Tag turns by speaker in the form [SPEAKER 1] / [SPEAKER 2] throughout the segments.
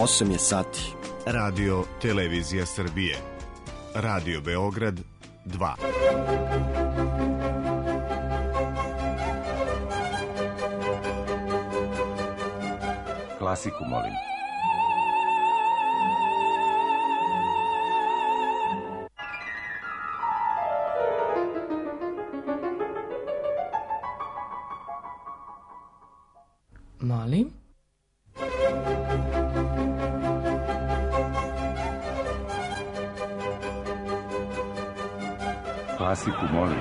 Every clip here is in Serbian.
[SPEAKER 1] 8 je sati.
[SPEAKER 2] Radio Televizija Srbije. Radio Beograd 2.
[SPEAKER 3] Klasiku, molim.
[SPEAKER 4] Molim?
[SPEAKER 3] Klasiku, molim.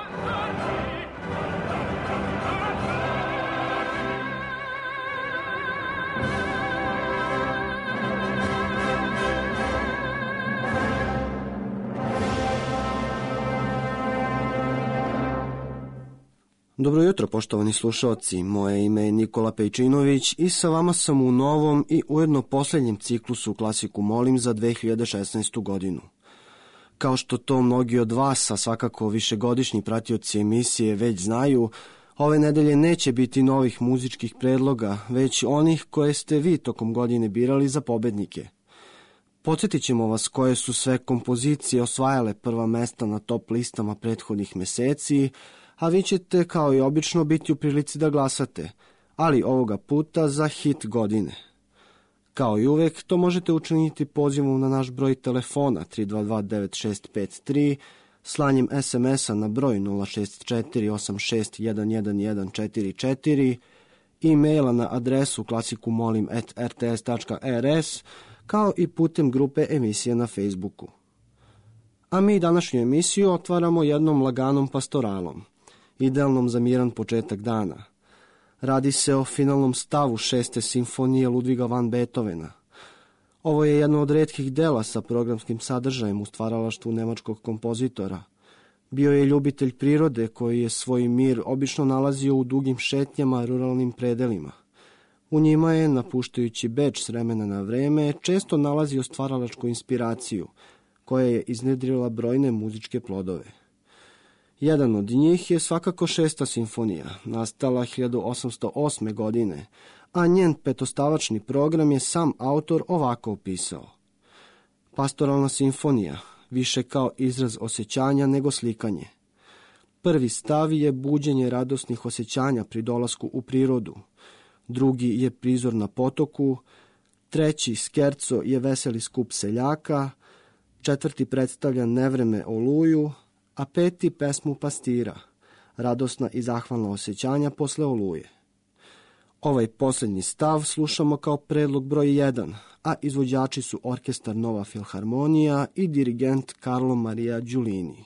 [SPEAKER 1] Dobro jutro, poštovani slušalci. Moje ime je Nikola Pejčinović i sa vama sam u novom i ujedno posljednjem ciklusu Klasiku molim za 2016. godinu. Kao što to mnogi od vas, a svakako višegodišnji pratioci emisije već znaju, ove nedelje neće biti novih muzičkih predloga, već onih koje ste vi tokom godine birali za pobednike. Podsjetit ćemo vas koje su sve kompozicije osvajale prva mesta na top listama prethodnih meseci, a vi ćete kao i obično biti u prilici da glasate, ali ovoga puta za hit godine. Kao i uvek, to možete učiniti pozivom na naš broj telefona 322-9653, slanjem SMS-a na broj 06486111144, e-maila na adresu klasikumolim@rts.rs, kao i putem grupe emisije na Facebooku. A mi današnju emisiju otvaramo jednom laganom pastoralom, idealnom za miran početak dana. Radi se o finalnom stavu 6. simfonije Ludviga van Beethovena. Ovo je jedno od retkih dela sa programskim sadržajem u stvaralaštvu nemačkog kompozitora. Bio je ljubitelj prirode koji je svoj mir obično nalazio u dugim šetnjama ruralnim predelima. U njima je, napuštajući Beč s vremena na vreme, često nalazio stvaralačku inspiraciju, koja je iznedrila brojne muzičke plodove. Jedan od njih je svakako 6. simfonija, nastala 1808. godine, a njen petostavačni program je sam autor ovako opisao. Pastoralna simfonija, više kao izraz osjećanja nego slikanje. Prvi stav je buđenje radosnih osjećanja pri dolasku u prirodu, drugi je prizor na potoku, treći skerco je veseli skup seljaka, četvrti predstavlja nevreme oluju, a peti pesmu pastira, radosna i zahvalna osjećanja posle oluje. Ovaj posljednji stav slušamo kao predlog broj 1, a izvođači su orkestar Nova Filharmonija i dirigent Carlo Maria Giulini.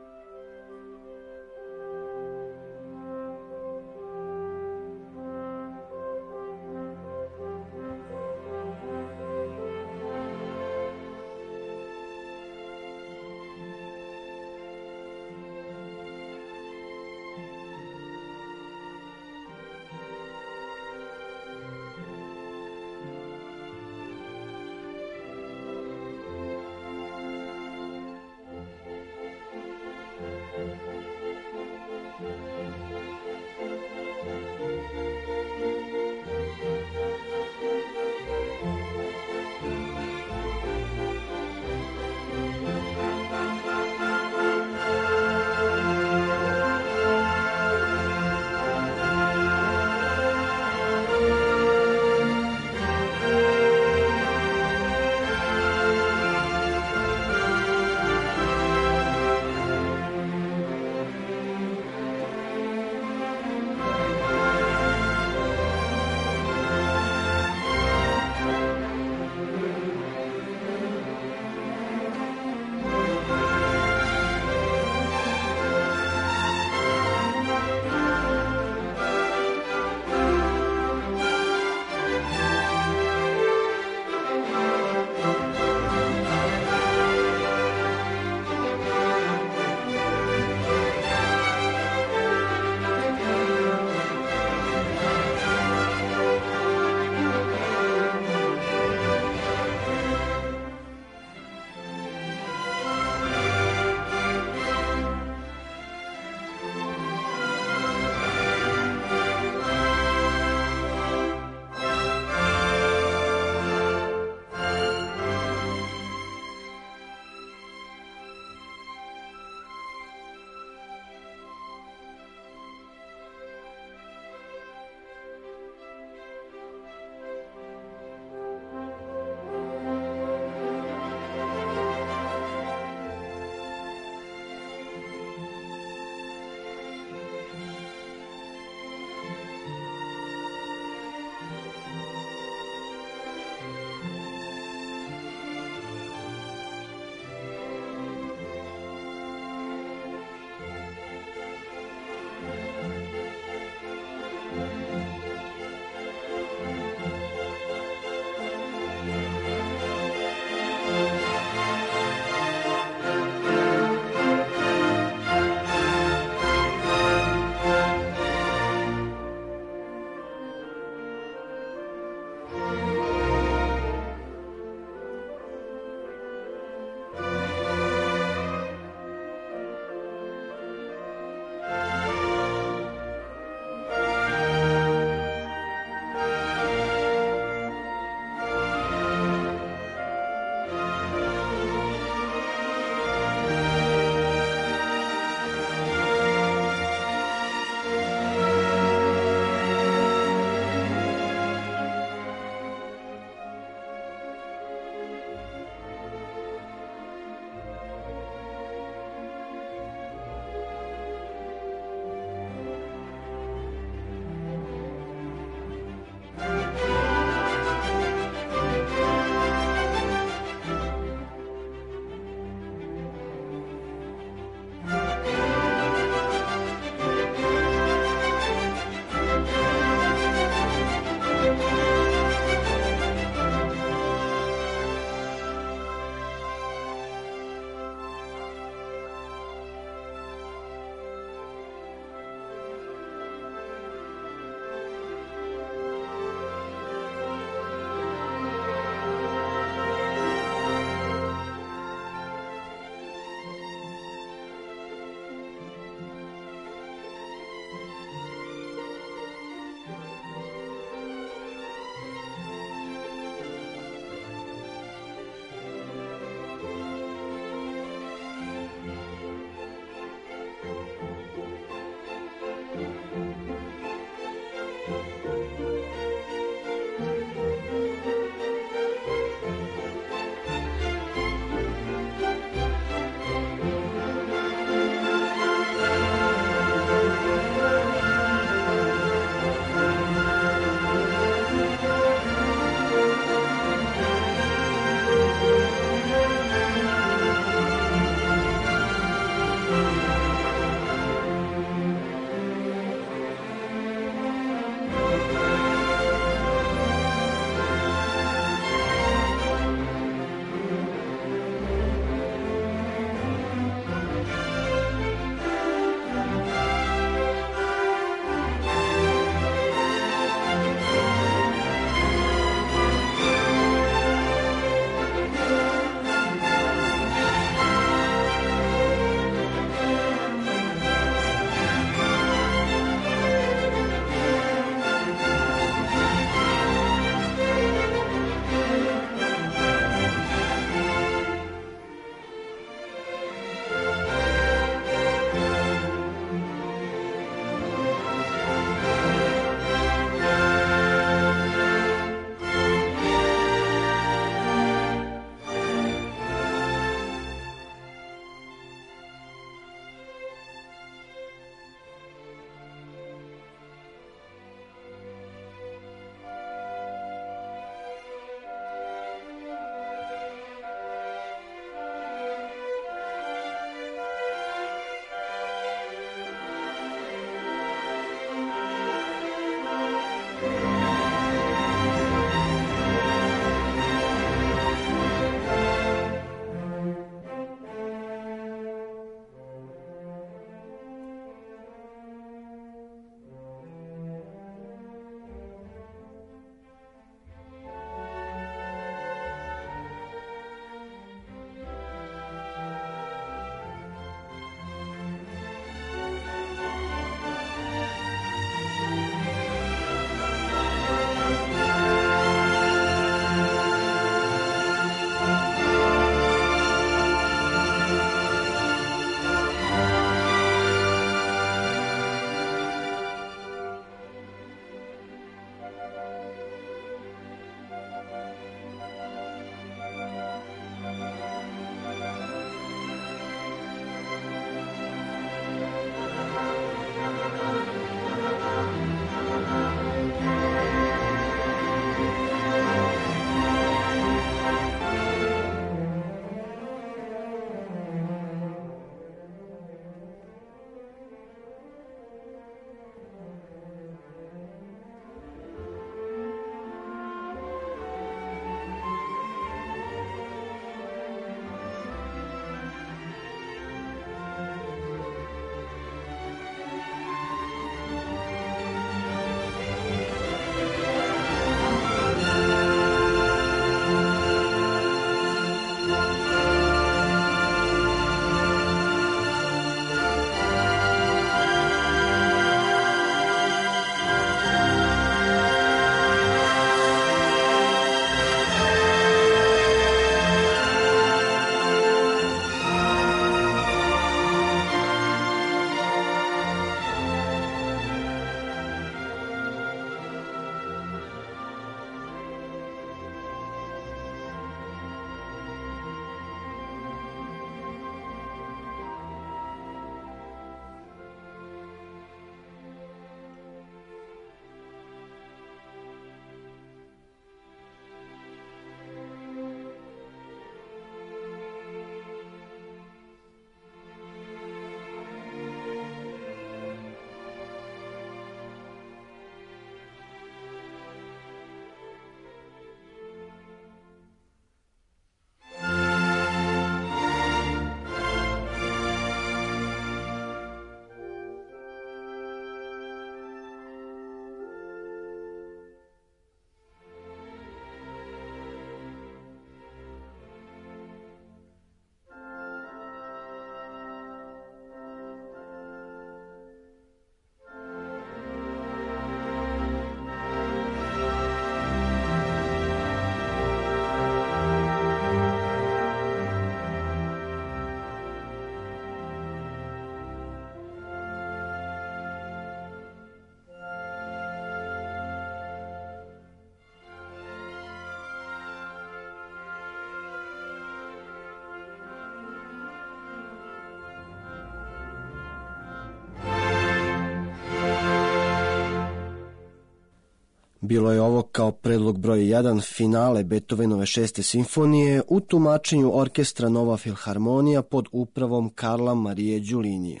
[SPEAKER 1] Bilo je ovo kao predlog broj 1 finale Beethovenove 6. simfonije u tumačenju orkestra Nova Filharmonija pod upravom Karla Marije Đulinija.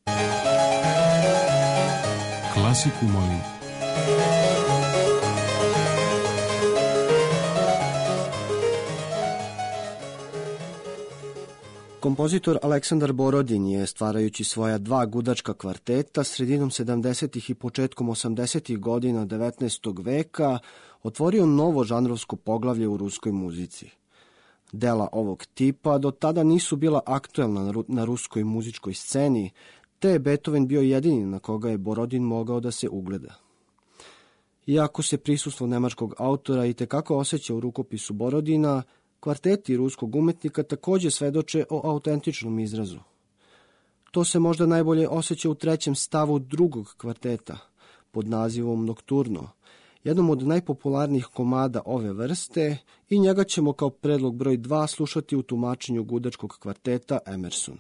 [SPEAKER 3] Klasiku molim.
[SPEAKER 1] Kompozitor Aleksandar Borodin je, stvarajući svoja 2 gudačka kvarteta sredinom 70. i početkom 80. godina 19. veka, otvorio novo žanrovsko poglavlje u ruskoj muzici. Dela ovog tipa do tada nisu bila aktuelna na ruskoj muzičkoj sceni, te je Beethoven bio jedini na koga je Borodin mogao da se ugleda. Iako se prisustvo nemačkog autora i tekako osjeća u rukopisu Borodina, kvarteti ruskog umetnika također svedoče o autentičnom izrazu. To se možda najbolje osjeća u 3. stavu 2. kvarteta, pod nazivom Nokturno, jednom od najpopularnijih komada ove vrste, i njega ćemo kao predlog broj 2 slušati u tumačenju gudačkog kvarteta Emerson.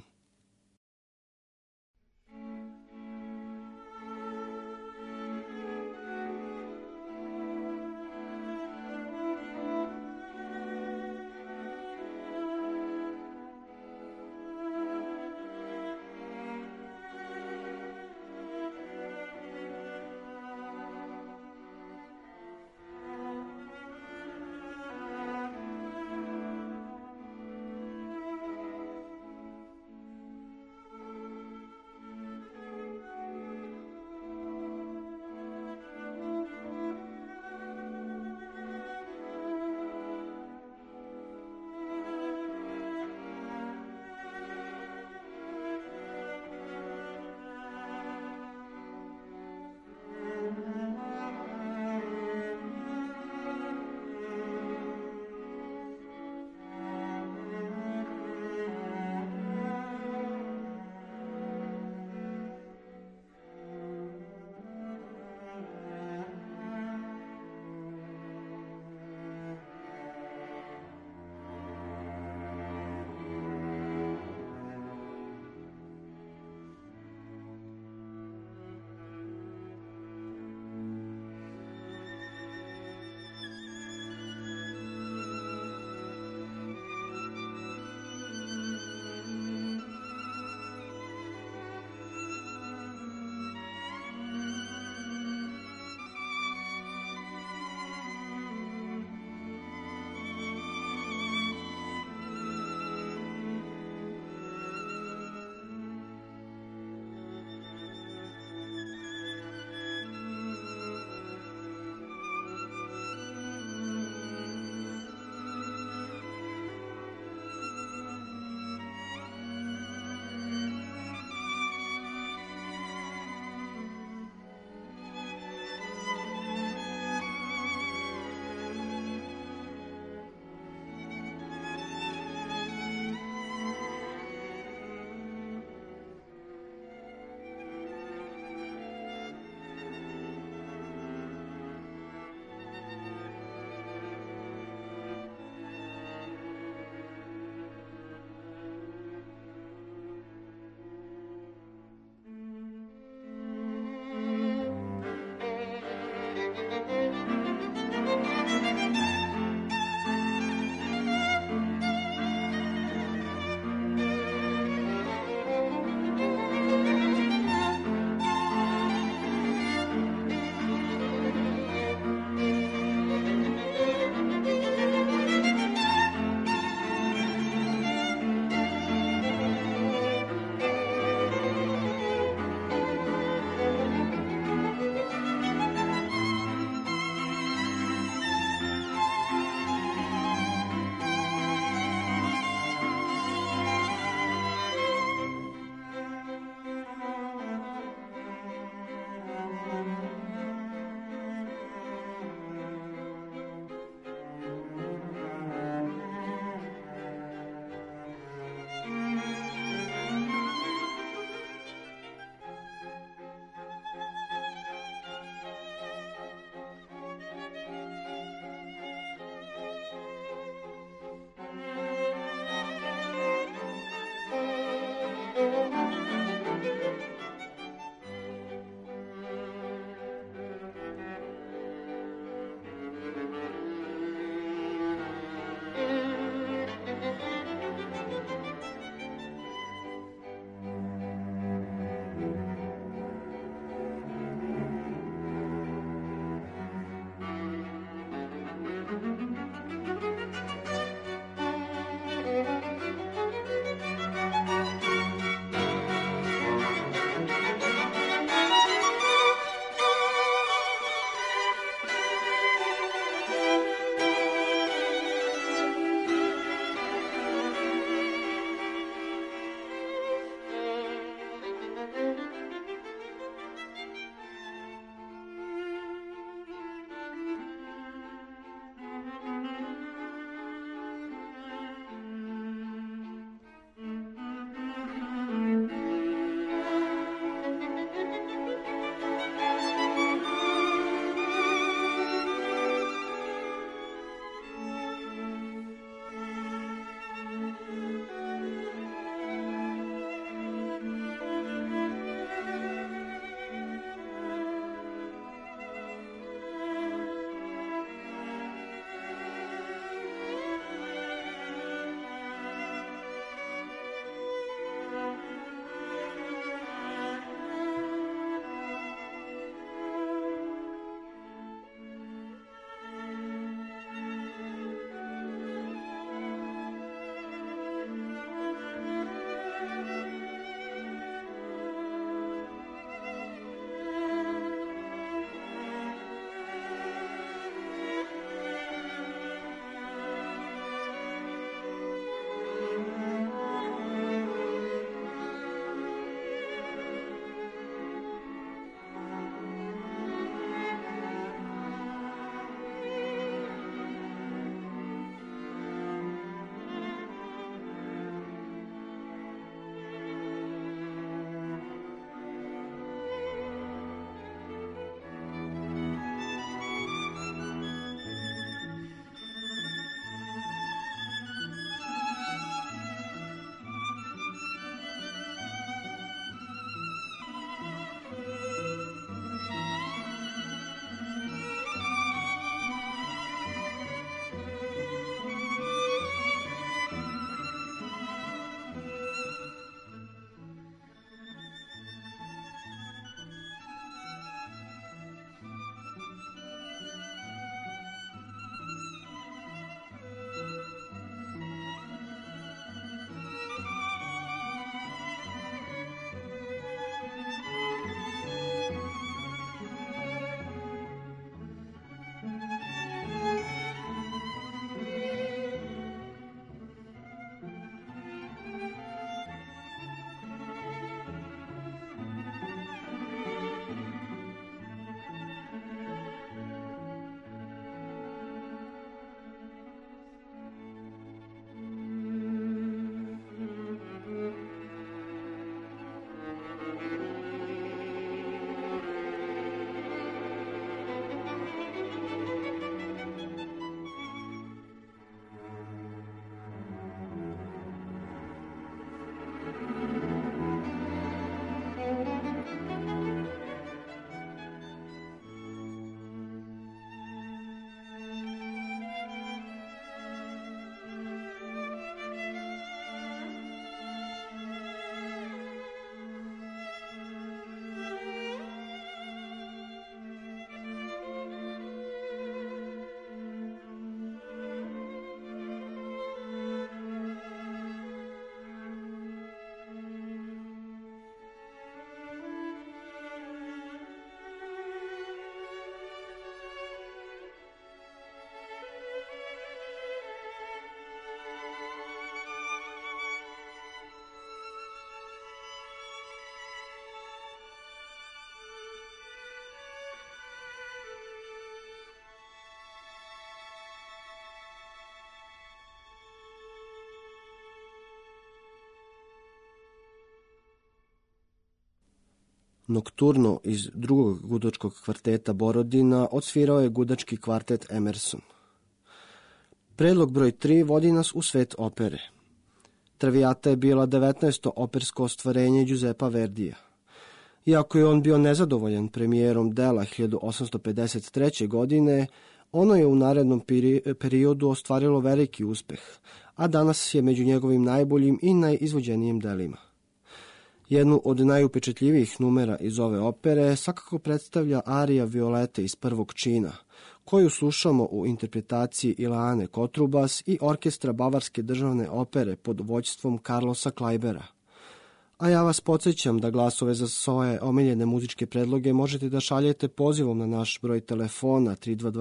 [SPEAKER 1] Nokturno iz drugog gudačkog kvarteta Borodina odsvirao je gudački kvartet Emerson. Predlog broj 3 vodi nas u svet opere. Traviata je bila 19. opersko ostvarenje Giuseppa Verdija. Iako je on bio nezadovoljan premijerom dela 1853. godine, ono je u narednom periodu ostvarilo veliki uspeh, a danas je među njegovim najboljim i najizvođenijim delima. Jednu od najupečetljivijih numera iz ove opere svakako predstavlja arija Violete iz prvog čina, koju slušamo u interpretaciji Ileane Kotrubas i orkestra Bavarske državne opere pod vođstvom Carlosa Kleibera. A ja vas podsjećam da glasove za svoje omiljene muzičke predloge možete da šaljete pozivom na naš broj telefona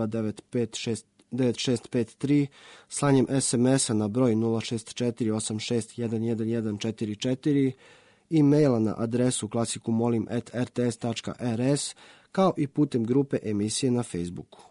[SPEAKER 1] 322-959653, slanjem SMS-a na broj 06486111144, e-maila na adresu klasikumolim@rts.rs, kao i putem grupe emisije na Facebooku.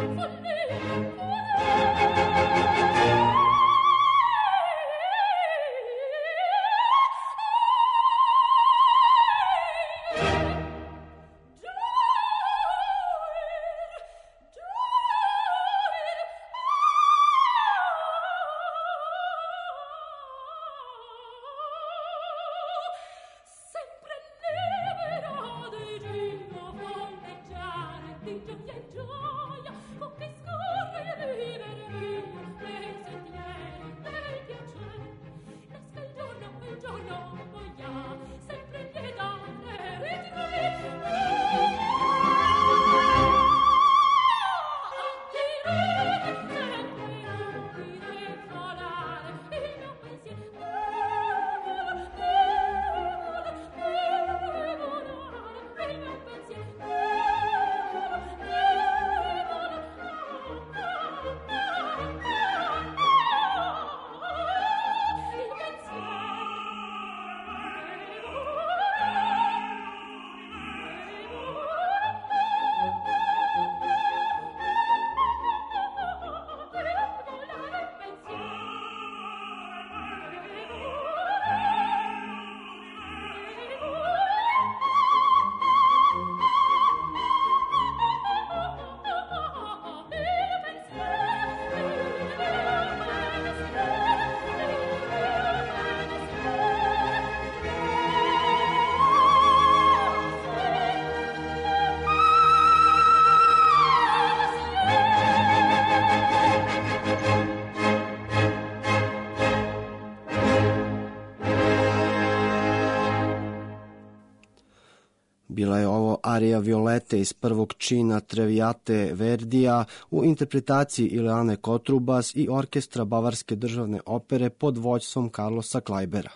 [SPEAKER 1] Bila je ovo arija Violete iz prvog čina Traviate Verdija u interpretaciji Ileane Kotrubas i orkestra Bavarske državne opere pod vođstvom Carlosa Kleibera.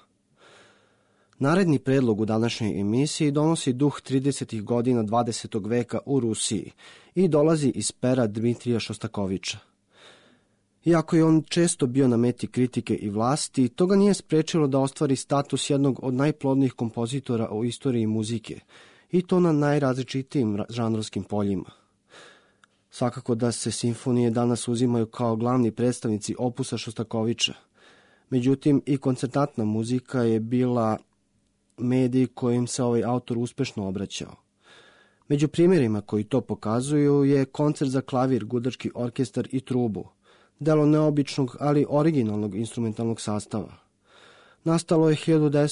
[SPEAKER 1] Naredni predlog u današnjoj emisiji donosi duh 30. godina 20. veka u Rusiji i dolazi iz pera Dmitrija Šostakoviča. Iako je on često bio na meti kritike i vlasti, to ga nije sprečilo da ostvari status jednog od najplodnijih kompozitora u istoriji muzike, i to na najrazličitijim žanrovskim poljima. Svakako da se simfonije danas uzimaju kao glavni predstavnici opusa Šostakoviča. Međutim, i koncertantna muzika je bila medij kojim se ovaj autor uspešno obraćao. Među primjerima koji to pokazuju je koncert za klavir, gudački orkestar i trubu, delo neobičnog, ali originalnog instrumentalnog sastava. Nastalo je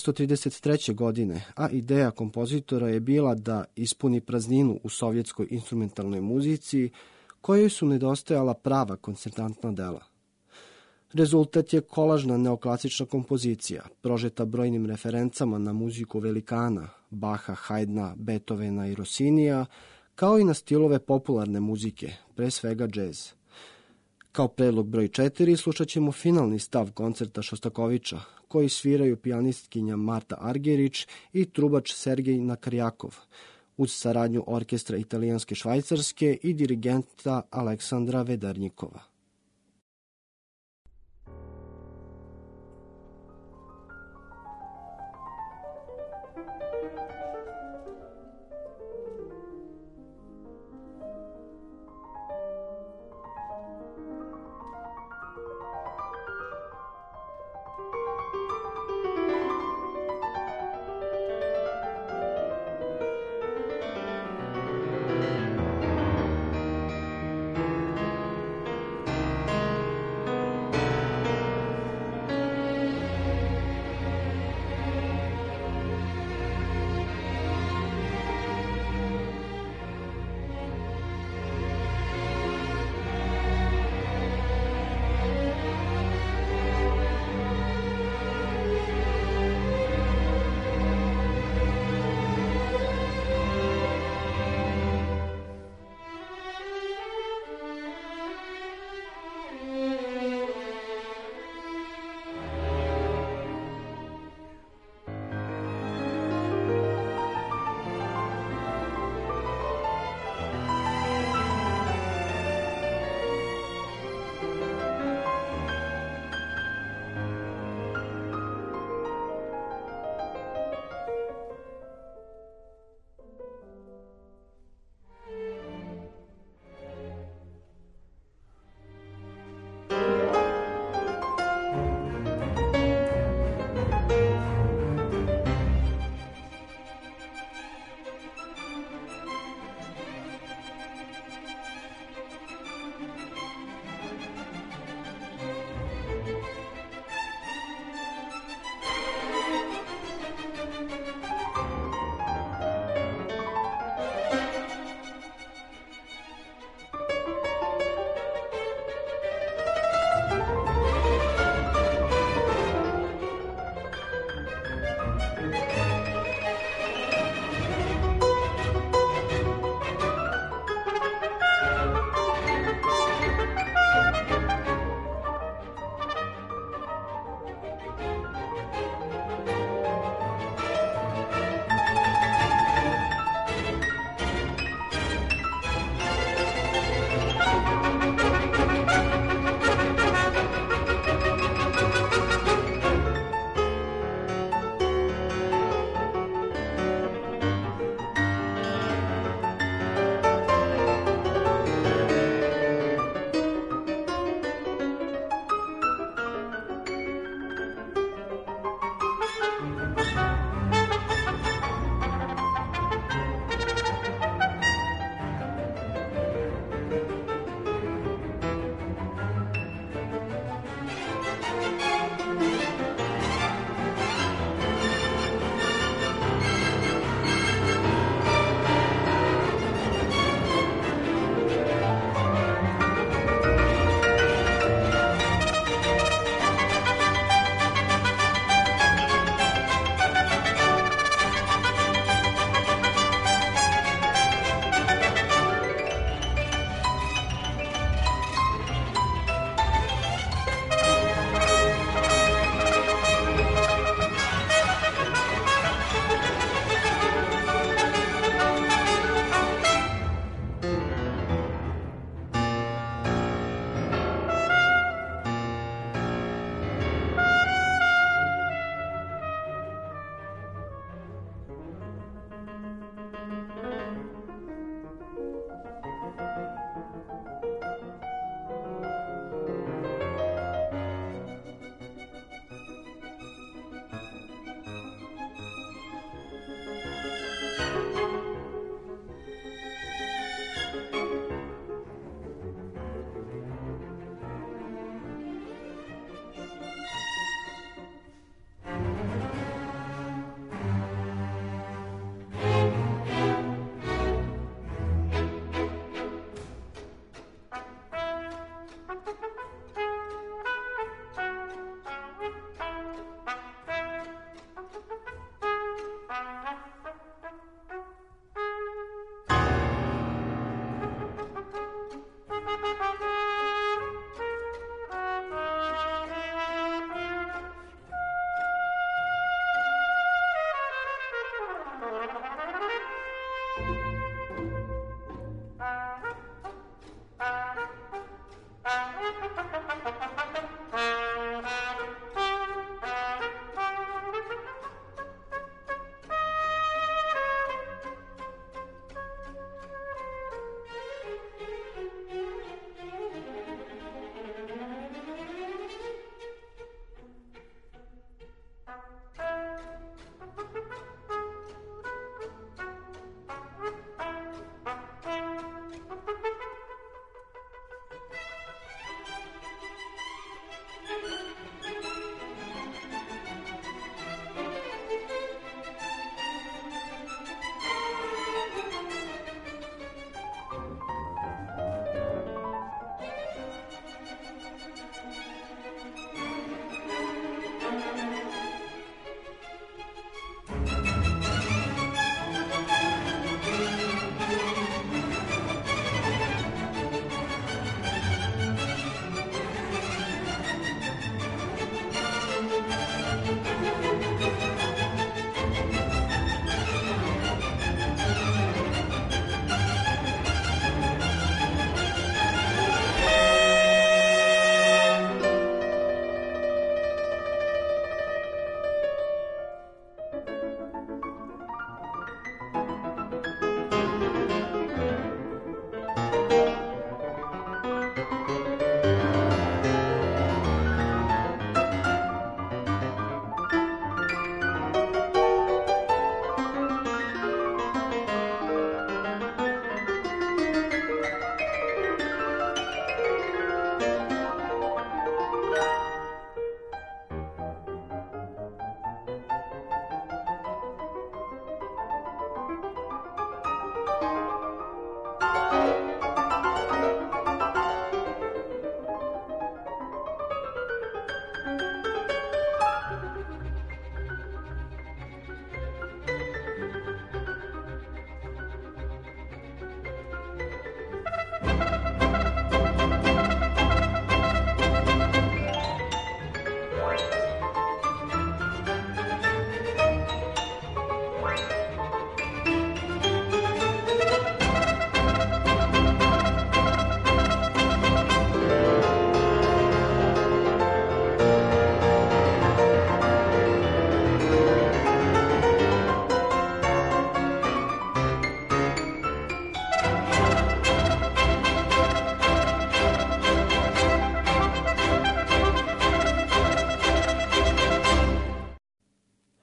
[SPEAKER 1] 1933. godine, a ideja kompozitora je bila da ispuni prazninu u sovjetskoj instrumentalnoj muzici, kojoj su nedostajala prava koncertantna dela. Rezultat je kolažna neoklasična kompozicija, prožeta brojnim referencama na muziku velikana, Baha, Haydna, Beethovena i Rossinija, kao i na stilove popularne muzike, pre svega džez. Kao predlog broj 4 slušat ćemo finalni stav koncerta Šostakoviča, koji sviraju pijanistkinja Marta Argerić i trubač Sergej Nakarjakov, uz saradnju orkestra italijanske Švajcarske i dirigenta Aleksandra Vedernjikova.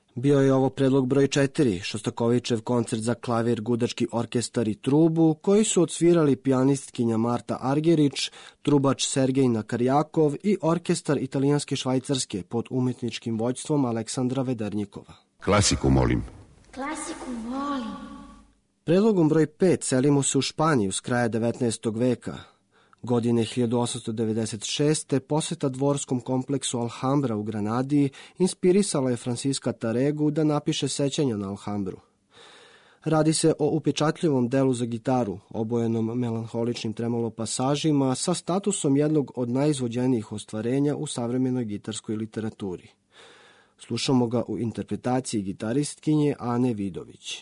[SPEAKER 1] Bio je ovo predlog broj 4, Šostakovićev koncert za klavir, gudački orkestar i trubu, koji su odsvirali pijanistkinja Marta Argerić, trubač Sergej Nakarjakov i orkestar italijanske-švajcarske pod umjetničkim vođstvom Aleksandra Vedernjikova.
[SPEAKER 3] Klasiku molim.
[SPEAKER 4] Klasiku volim.
[SPEAKER 1] Predlogom broj 5 selimo se u Španiju s kraja 19. veka. Godine 1896. poseta dvorskom kompleksu Alhambra u Granadiji inspirisala je Francisca Tarregu da napiše sećanja na Alhambru. Radi se o upečatljivom delu za gitaru, obojenom melanholičnim tremolo pasažima sa statusom jednog od najizvođenijih ostvarenja u savremenoj gitarskoj literaturi. Slušamo ga u interpretaciji gitaristkinje Ane Vidović.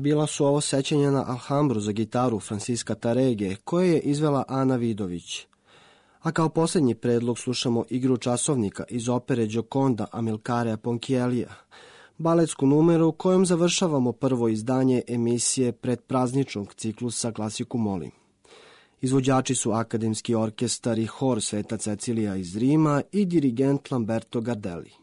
[SPEAKER 1] bila su ovo sećanja na Alhambru za gitaru Francisca Tarege, koje je izvela Ana Vidović. A kao posljednji predlog slušamo igru časovnika iz opere Gioconda Amilcarea Ponchiellija, baletsku numeru kojom završavamo prvo izdanje emisije predprazničnog ciklusa Klasiku molim. Izvođači su Akademski orkestar i hor Sveta Cecilija iz Rima i dirigent Lamberto Gardelli.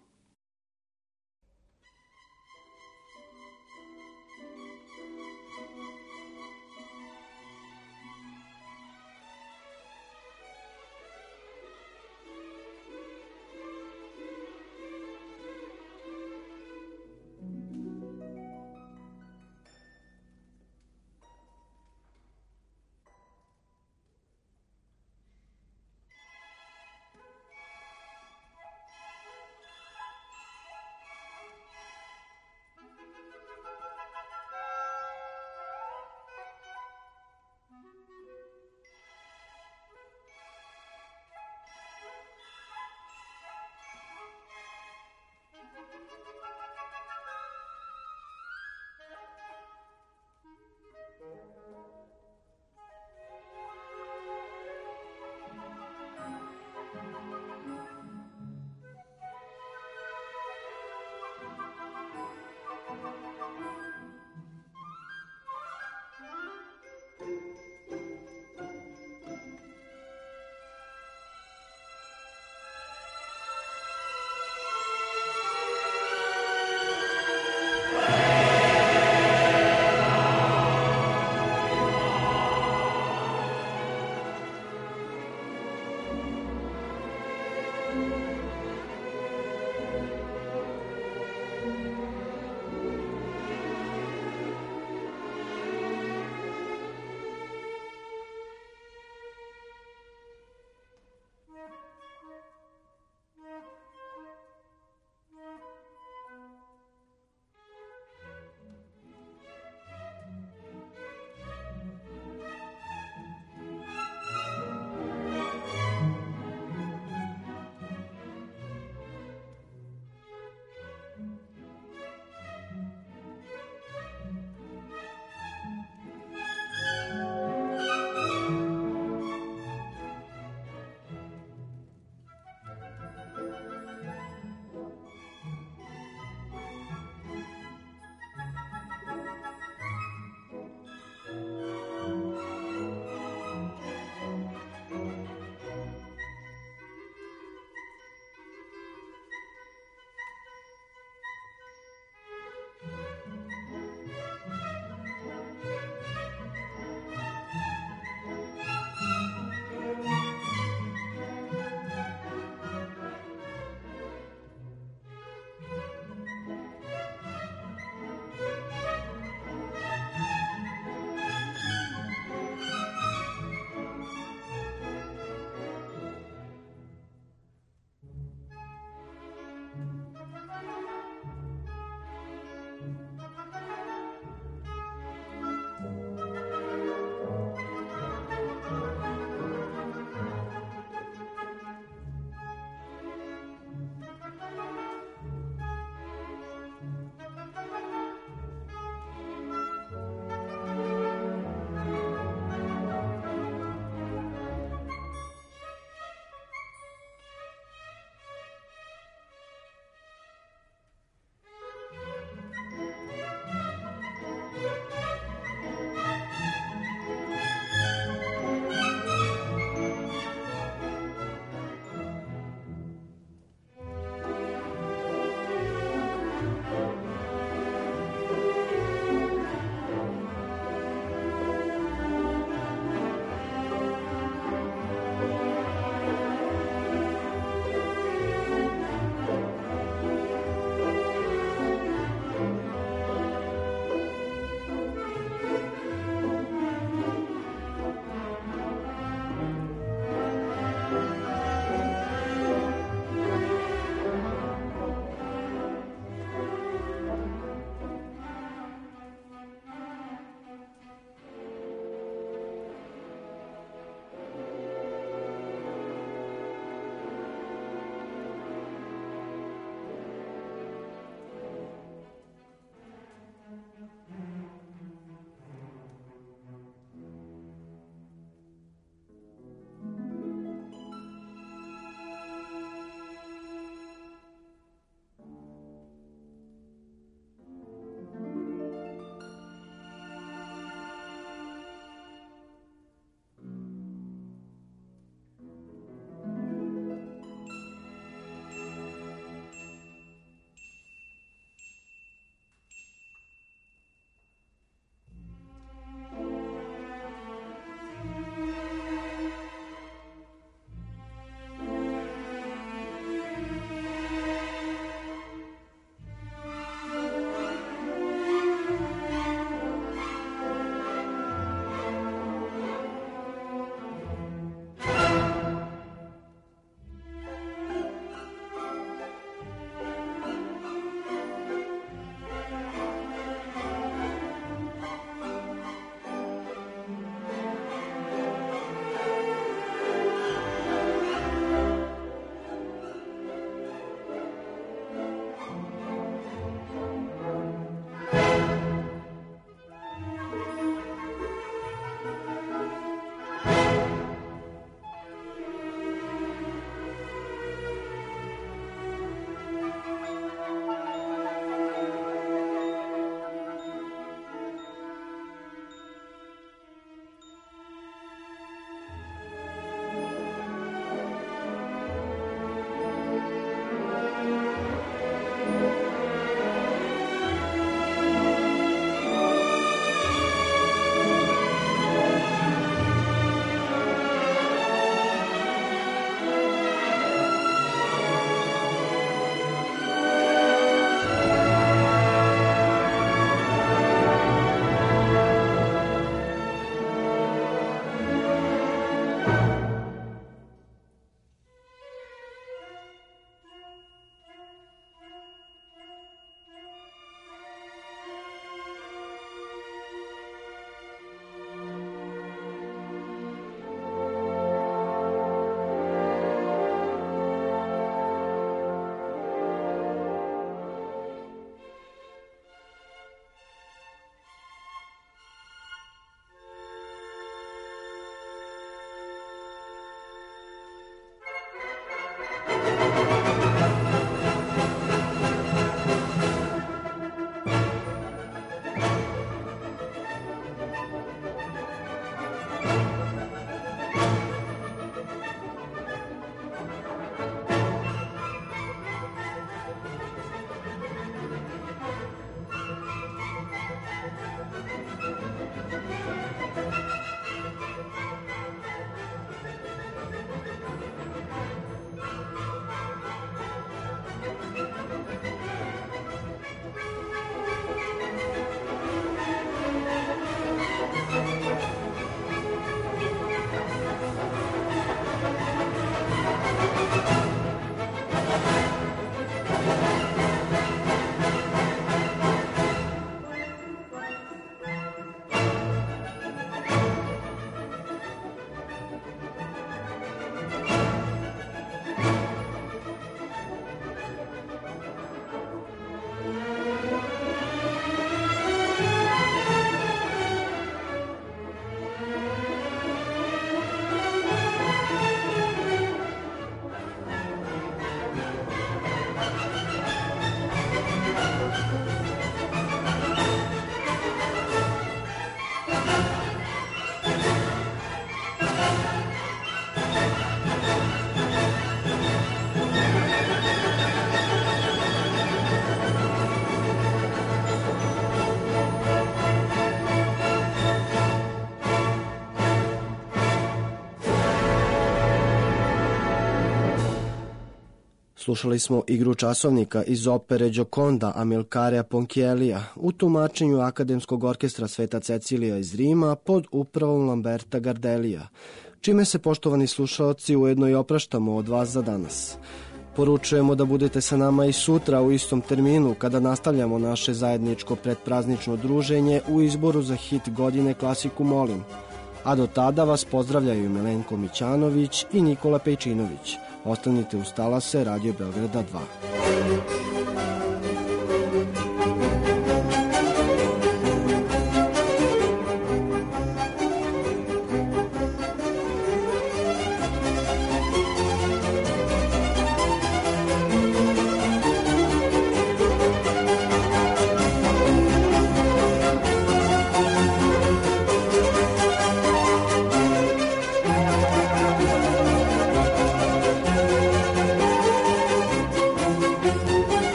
[SPEAKER 1] Slušali smo igru časovnika iz opere Gioconda Amilcarea Ponchiellija u tumačenju Akademskog orkestra Sveta Cecilija iz Rima pod upravom Lamberta Gardellija, čime se, poštovani slušaoci, ujedno i opraštamo od vas za danas. Poručujemo da budete sa nama i sutra u istom terminu kada nastavljamo naše zajedničko predpraznično druženje u izboru za hit godine Klasiku molim. A do tada vas pozdravljaju Milenko Mićanović i Nikola Pejčinović. Ostanite uz talase Radio Beograda 2.